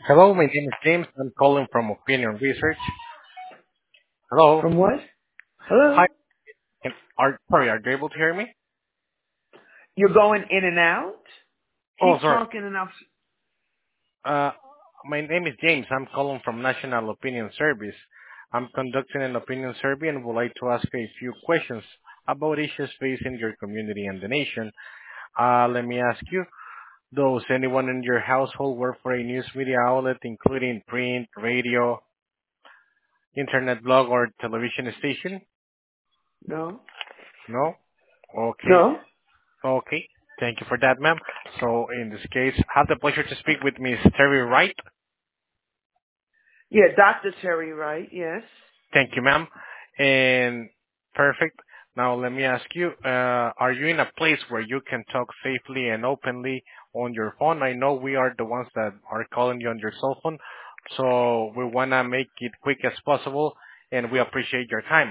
Hello, my name is James. I'm calling from Opinion Research. Hello. From what? Hello? Hi. Are you able to hear me? You're going in and out? Oh, Keep sorry. talking and I'll... Uh, my name is James. I'm calling from National Opinion Service. I'm conducting an opinion survey and would like to ask a few questions about issues facing your community and the nation. Let me ask you, does anyone in your household work for a news media outlet, including print, radio, internet blog, or television station? No? No? Okay. No? Okay. Thank you for that, ma'am. So in this case, I have the pleasure to speak with Miss Terry Wright. Yeah, Dr. Terry Wright, yes. Thank you, ma'am. And perfect. Now let me ask you, are you in a place where you can talk safely and openly on your phone? I know we are the ones that are calling you on your cell phone, so we want to make it quick as possible, and we appreciate your time.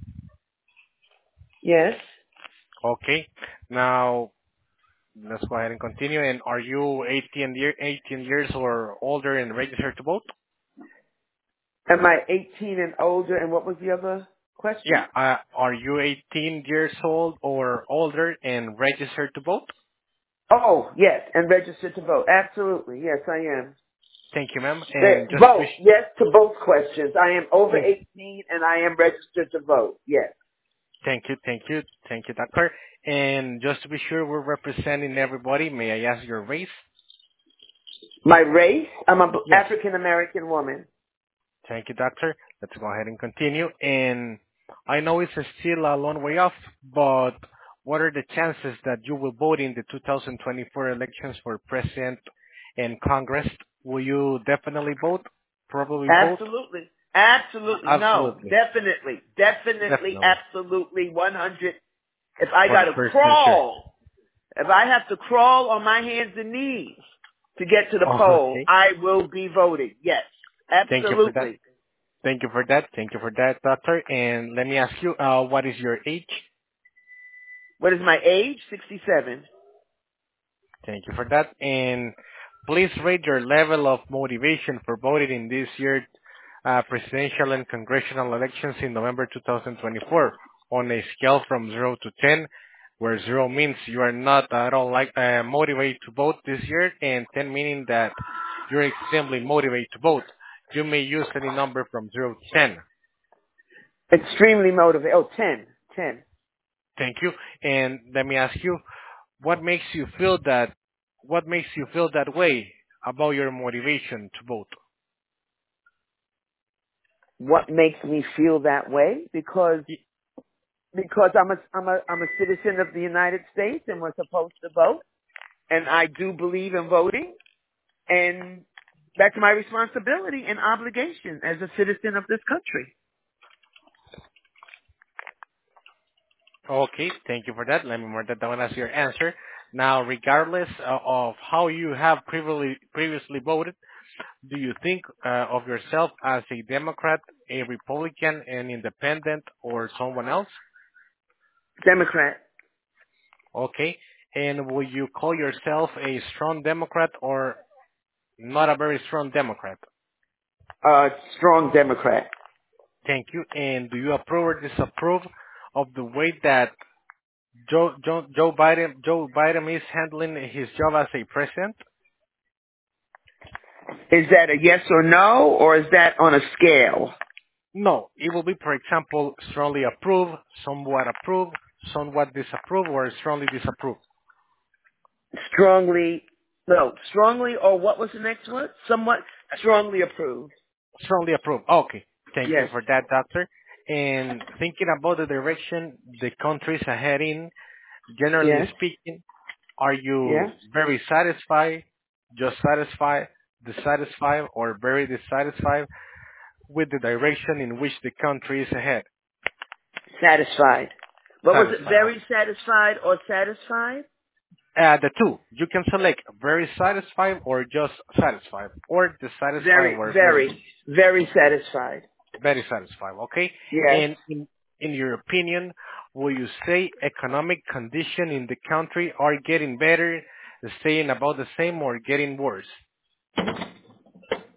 Yes. Okay. Now, let's go ahead and continue. And are you 18 years or older and registered to vote? Am I 18 and older? And what was the other Yeah. question? Are you 18 years old or older and registered to vote? Oh, yes, and registered to vote. Absolutely. Yes, I am. Thank you, ma'am. And just to be, Vote. Yes to both questions. I am over thank, 18 and I am registered to vote. Yes. thank you, doctor. And just to be sure we're representing everybody, may I ask your race? My race? I'm a Yes. African American woman. Thank you, doctor. Let's go ahead and continue. And I know it's still a long way off, but what are the chances that you will vote in the 2024 elections for president and Congress? Will you definitely vote? Probably vote? Absolutely. Absolutely. No. Absolutely. Definitely. Definitely. Definitely. Absolutely. 100. If I got to 100% sure. crawl, if I have to crawl on my hands and knees to get to the poll, Okay. I will be voting. Yes. Thank you for that. Absolutely. Thank you for that. Thank you for that, doctor. And let me ask you, what is your age? What is my age? 67. Thank you for that. And please rate your level of motivation for voting in this year's presidential and congressional elections in November 2024 on a scale from 0 to 10, where 0 means you are not at all motivated to vote this year, and 10 meaning that you're extremely motivated to vote. You may use any number from 0 to 10. Extremely motivated. Oh, 10. 10. Thank you. And let me ask you, what makes you feel that what makes you feel that way about your motivation to vote? What makes me feel that way? Y- Because I'm a citizen of the United States and we're supposed to vote. And I do believe in voting. And that's my responsibility and obligation as a citizen of this country. Okay, thank you for that. Let me mark that down as your answer. Now, regardless of how you have previously voted, do you think of yourself as a Democrat, a Republican, an independent, or someone else? Democrat. Okay, and will you call yourself a strong Democrat or not a very strong Democrat? Strong Democrat. Thank you. And do you approve or disapprove of the way that Joe Biden is handling his job as a president? Is that a yes or no, or is that on a scale? No, it will be, for example, strongly approve, somewhat disapprove, or strongly disapprove. Strongly, no, strongly, or what was the next word? Somewhat strongly approved. Strongly approve. Okay, thank you Yes. for that, doctor. And thinking about the direction the country is ahead in, generally Yes. speaking, are you Yes. very satisfied, just satisfied, dissatisfied, or very dissatisfied with the direction in which the country is ahead? Satisfied. What was it? Satisfied. Very satisfied or satisfied? The two. You can select very satisfied or just satisfied, or dissatisfied Very, or very, very, very satisfied. very satisfied. Okay. Yes. And in your opinion, will you say economic condition in the country are getting better, staying about the same, or getting worse?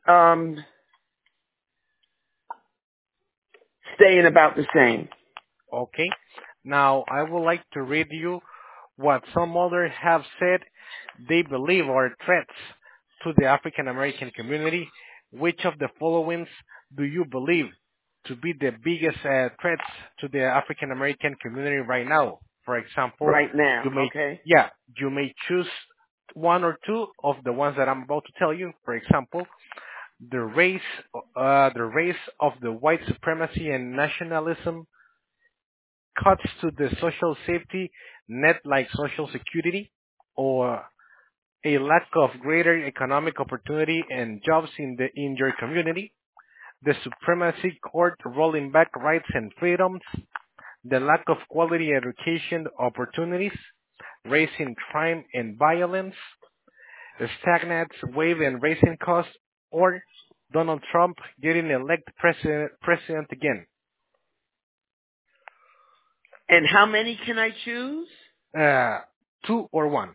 staying about the same. Okay. Now, I would like to read you what some others have said they believe are threats to the African American community. Which of the followings do you believe to be the biggest threats to the African American community right now? For example, Right now, you may, okay? yeah, you may choose one or two of the ones that I'm about to tell you. For example, the race, the race of the white supremacy and nationalism, cuts to the social safety net like social security, or a lack of greater economic opportunity and jobs in your community, the supremacy court rolling back rights and freedoms, the lack of quality education opportunities, raising crime and violence, the stagnant wave and raising costs, or Donald Trump getting elected president again. And how many can I choose? Uh, two or one.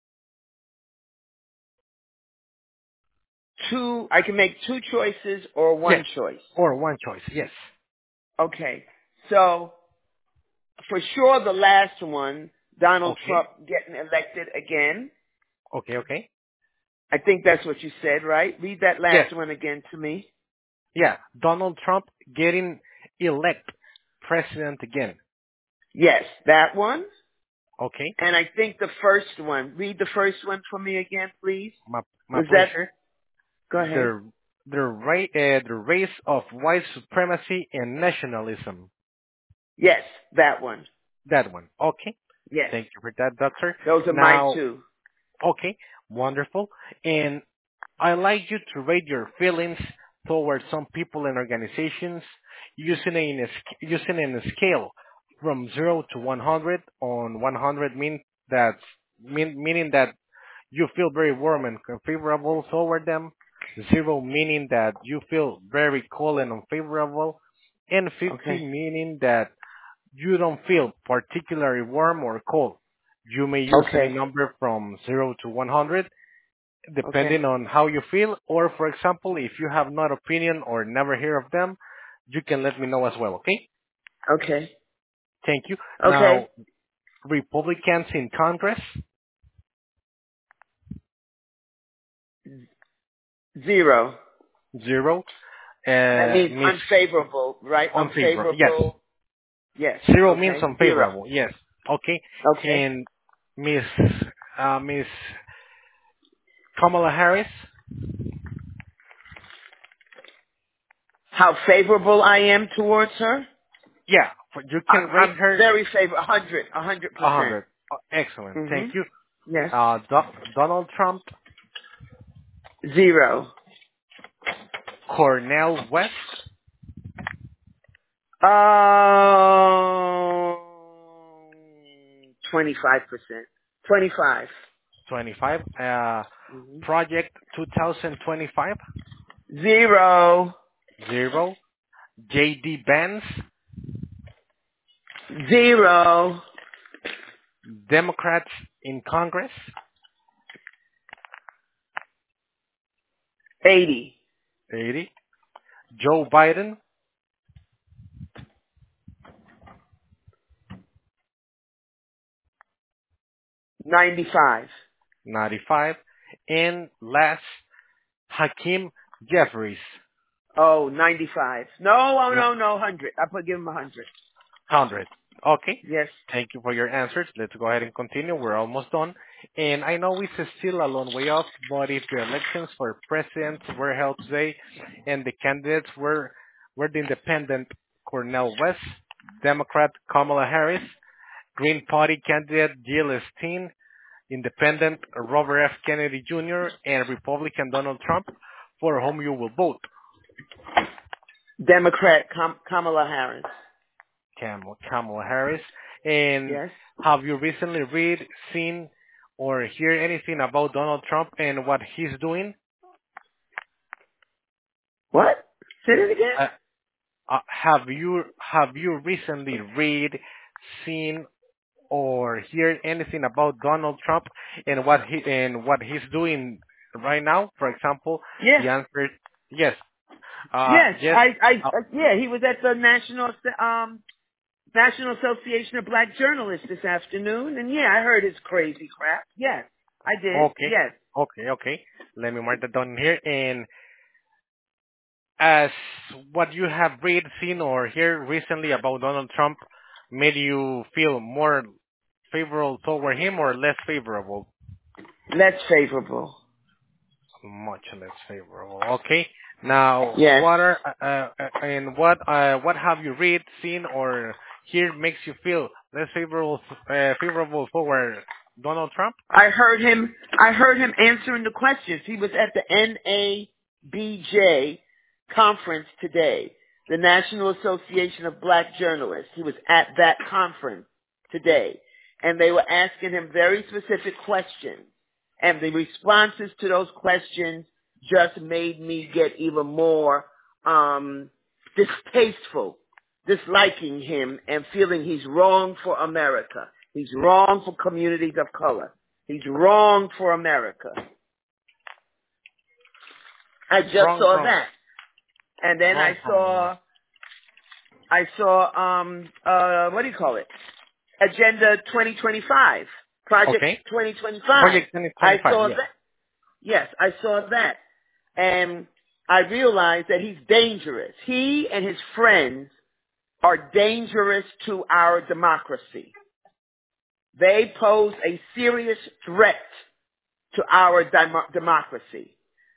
Two. I can make two choices or one Yes, choice. or one choice. Yes. Okay. So for sure, the last one, Donald Okay. Trump getting elected again. Okay. Okay. I think that's what you said, right? Read that Yes. last one again to me. Yeah. Donald Trump getting elected president again. Yes, that one. Okay. And I think the first one. Read the first one for me again, please. My my Was that? pleasure. Go ahead. The race of white supremacy and nationalism. Yes, that one. That one. Okay. Yes. Thank you for that, doctor. Those are my Now, two. okay, wonderful. And I like you to rate your feelings towards some people and organizations using a scale from 0 to 100. On 100 meaning that you feel very warm and favorable toward them. 0 meaning that you feel very cold and unfavorable. And 50 Okay. meaning that you don't feel particularly warm or cold. You may use any Okay. number from 0 to 100 Okay. depending on how you feel, or for example, if you have not opinion or never hear of them, you can let me know as well, okay? Okay. Thank you. Okay. Now, Republicans in Congress, 0. 0. That means Miss unfavorable, right? unfavorable, yes. Unfavorable. Yes. 0 means Okay. 0. unfavorable, yes. Okay. Okay. And Miss Miss Kamala Harris, How favorable I am towards her? yeah, you can rate I'm her very favorable. 100. 100%. 100. Excellent. Thank Mhm. you. Yes. Donald Trump, 0. Cornel West, Um, 25%. 25. 25. Mhm. Project 2025, 0. 0. JD Vance, 0. Democrats in Congress, 80. 80. Joe Biden, 95. 95. And last, Hakeem Jeffries, Oh, 95. No, oh, no, no, 100. Give him 100. 100. Okay. Yes. Thank you for your answers. Let's go ahead and continue. We're almost done. And I know it's still a long way off, but if the elections for president were held today and the candidates were the independent Cornel West, Democrat Kamala Harris, Green Party candidate Jill Stein, independent Robert F. Kennedy Jr., and Republican Donald Trump, for whom you will vote? Democrat Kamala Harris. Kamala Harris. And Yes. have you recently read, seen, or hear anything about Donald Trump and what he's doing? What? Say it again. Uh, have you recently read, seen, or hear anything about Donald Trump and what he's doing right now? For example, Yeah. the answer. Yes. Yes, Yes. Uh, yeah, he was at the National Association of Black Journalists this afternoon, and yeah, I heard his crazy crap. Yes, I did. okay. Yes. Okay. Let me mark that down here. And as what you have read, seen, or heard recently about Donald Trump made you feel more favorable toward him or less favorable? Less favorable. Much less favorable. Okay. Now, Yes. what have you read, seen, or heard makes you feel less favorable toward Donald Trump? I heard him answering the questions. He was at the NABJ conference today, the National Association of Black Journalists. He was at that conference today, and they were asking him very specific questions, and the responses to those questions just made me get even more distasteful, disliking him and feeling he's wrong for America. He's wrong for communities of color. He's wrong for America. I just Wrong saw from that. And then wrong from what? I saw what do you call it? Agenda 2025. Project Okay. 2025. Project I 2025. saw Yes. that. Yes, I saw that. And I realized that he's dangerous. He and his friends are dangerous to our democracy. They pose a serious threat to our democracy.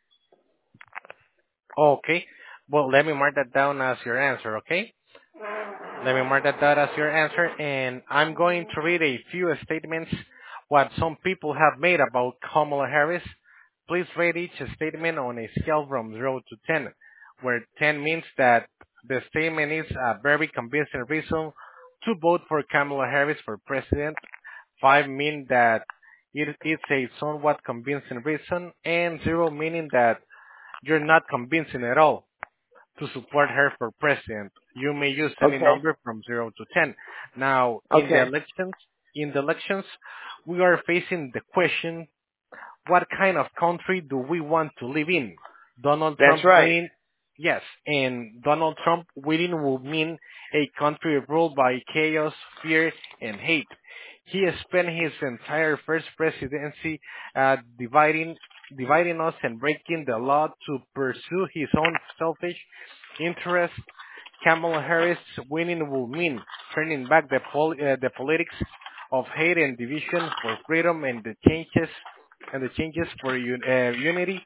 Okay. Well, let me mark that down as your answer. Okay. Let me mark that down as your answer, and I'm going to read a few statements what some people have made about Kamala Harris. Please rate each statement on a scale from 0 to 10, where 10 means that the statement is a very convincing reason to vote for Kamala Harris for president. 5 mean that it's a somewhat convincing reason, and 0 meaning that you're not convincing at all to support her for president. You may use any Okay. number from 0 to 10. Now, Okay. in the elections, we are facing the question, what kind of country do we want to live in? Donald That's Trump right. winning, yes, and Donald Trump winning will mean a country ruled by chaos, fear, and hate. He has spent his entire first presidency dividing us and breaking the law to pursue his own selfish interests. Kamala Harris winning will mean turning back the politics of hate and division for freedom and the changes for unity.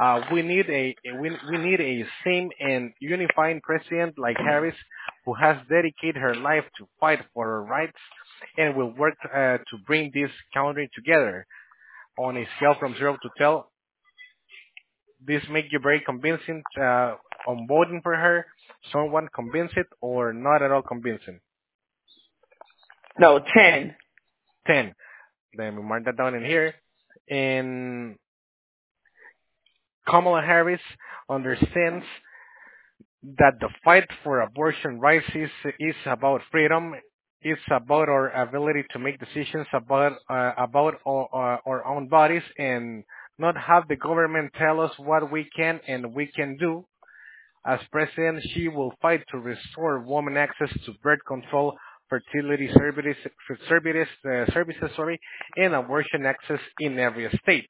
We need a same and unifying president like Harris, who has dedicated her life to fight for her rights and will work to bring this country together. On a scale from 0 to 10, this make you very convincing on voting for her, someone convinced or not at all convincing. No, 10. 10. Let me mark that down in here. And Kamala Harris understands that the fight for abortion rights is about freedom. It's about our ability to make decisions about our own bodies and not have the government tell us what we can and we can do. As president, she will fight to restore women access to birth control, fertility services, and abortion access in every state.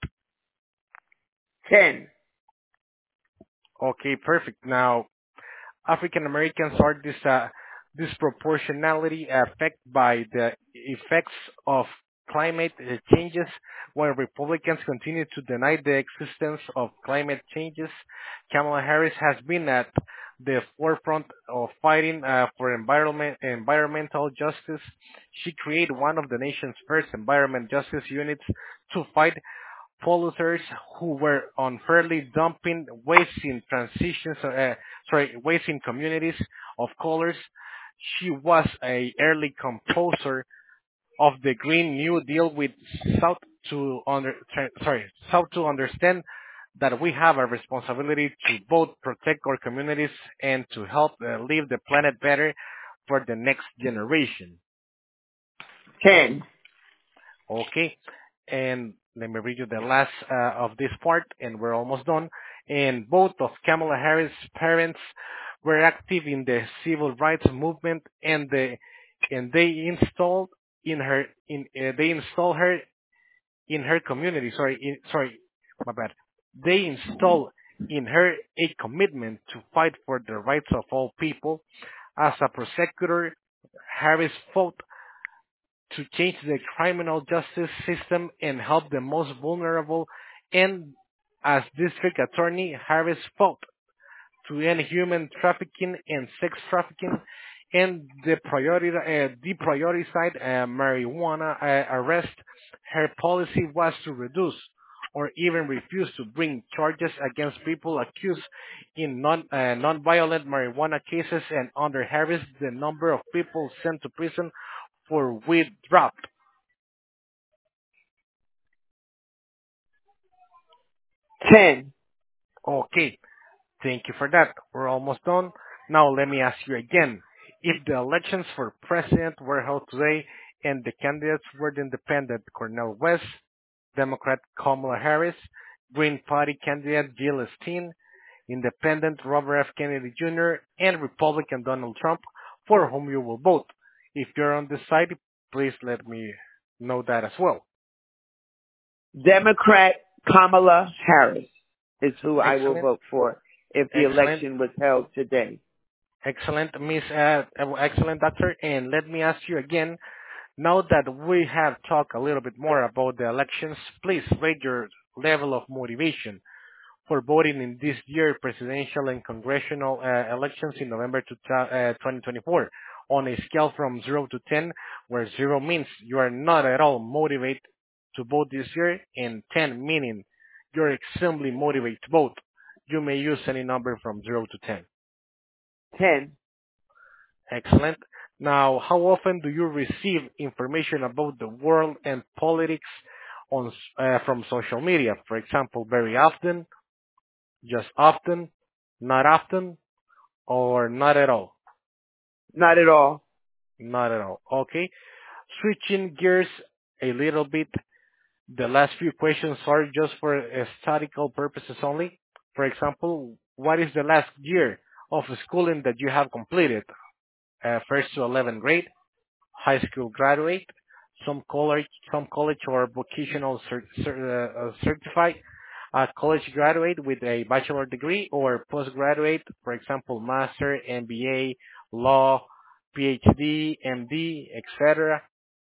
10. Okay, perfect. Now, African Americans are disproportionately affected by the effects of climate changes, while Republicans continue to deny the existence of climate changes. Kamala Harris has been at the forefront of fighting for environmental justice. She created one of the nation's first environment justice units to fight polluters who were unfairly dumping waste in communities of colors. She was a early composer of the Green New Deal with South South to understand that we have a responsibility to both protect our communities and to help leave the planet better for the next generation. 10. Okay, and let me read you the last of this part, and we're almost done. and both of Kamala Harris' parents were active in the civil rights movement, and they installed her in her community. My bad. They installed in her a commitment to fight for the rights of all people. As a prosecutor, Harris fought to change the criminal justice system and help the most vulnerable, and as district attorney, Harris fought to end human trafficking and sex trafficking, and deprioritize marijuana arrest. Her policy was to reduce or even refuse to bring charges against people accused in non-violent marijuana cases, and under Harris, the number of people sent to prison for weed dropped. 10. Okay, thank you for that. We're almost done. Now let me ask you again. If the elections for president were held today and the candidates were the independent Cornel West, Democrat Kamala Harris, Green Party candidate Jill Stein, Independent Robert F. Kennedy Jr., and Republican Donald Trump, for whom you will vote. If you're undecided, please let me know that as well. Democrat Kamala Harris is who I will Excellent, vote for if the excellent, election was held today. excellent, doctor. And let me ask you again, now that we have talked a little bit more about the elections, please rate your level of motivation for voting in this year presidential and congressional elections in November 2024 on a scale from 0 to 10, where 0 means you are not at all motivated to vote this year, and 10 meaning you're extremely motivated to vote. You may use any number from 0 to 10. 10. Excellent. Now, how often do you receive information about the world and politics from social media? For example, very often, just often, not often, or not at all? Not at all. Not at all. Okay. Switching gears a little bit, the last few questions are just for statistical purposes only. For example, what is the last year of schooling that you have completed? First to 11th grade, high school graduate, some college or vocational certified, college graduate with a bachelor degree, or postgraduate, for example, master, MBA, law, PhD, MD, etc.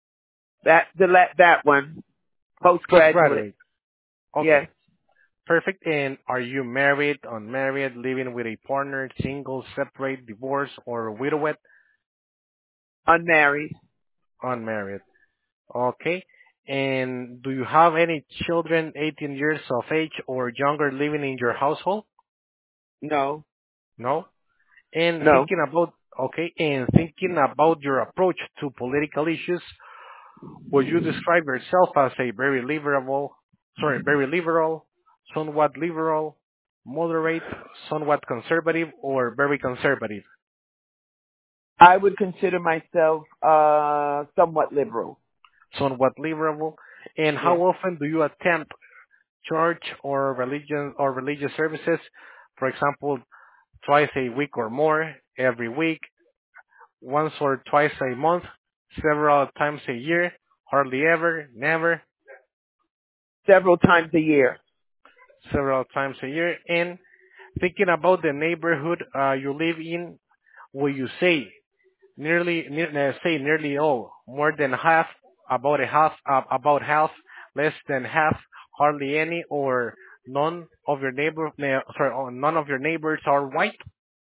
That one. Postgraduate. Postgraduate. Okay, Yes. perfect. And are you married, unmarried, living with a partner, single, separate, divorced, or widowed? Unmarried. Unmarried. Okay. And do you have any children 18 years of age or younger living in your household? No. No. And No. thinking about your approach to political issues, would you describe yourself as a very liberal, somewhat liberal, moderate, somewhat conservative, or very conservative? I would consider myself somewhat liberal. Somewhat liberal. And how Yes. often do you attend church or religious services? For example, twice a week or more, every week, once or twice a month, several times a year, hardly ever, never, Several times a year. several times a year. And thinking about the neighborhood you live in, will you say nearly all, more than half, about half, less than half, hardly any, or none of your neighbors are white?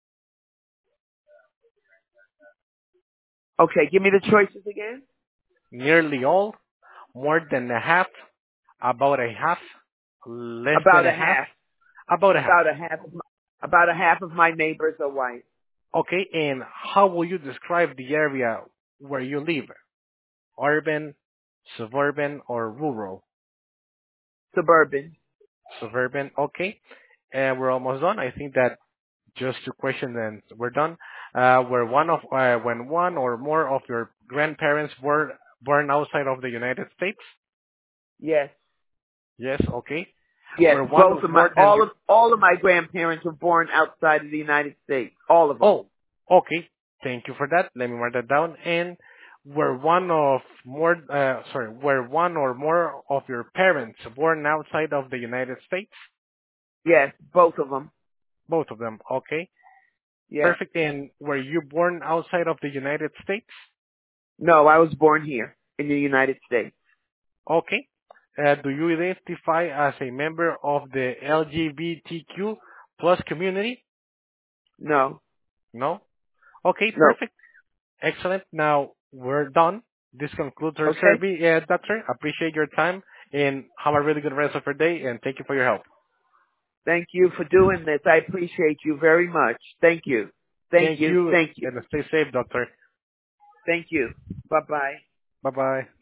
Okay, give me the choices again. Nearly all, more than a half, about a half, less About than a a half, half. about a half. About a half of my neighbors are white. Okay, and how will you describe the area where you live? Urban, suburban, or rural? Suburban. Suburban, okay. We're almost done. I think that just two questions and we're done. When one or more of your grandparents were born outside of the United States? Yes. Yes, okay. Yes, Were one both of of my more than your... all of my grandparents were born outside of the United States. All of them. Oh, okay. Thank you for that. Let me mark that down. And were one of more, were one or more of your parents born outside of the United States? Yes, both of them. Both of them. Okay. Yes. Perfect. And were you born outside of the United States? No, I was born here in the United States. Okay. Do you identify as a member of the LGBTQ plus community? No. No? Okay, No. perfect. Excellent. Now we're done. This concludes our Okay. survey, Doctor. Appreciate your time and have a really good rest of your day, and thank you for your help. Thank you for doing this. I appreciate you very much. Thank you. Thank Thank you. you, Thank you. and stay safe, Doctor. Thank you. Bye-bye. Bye-bye.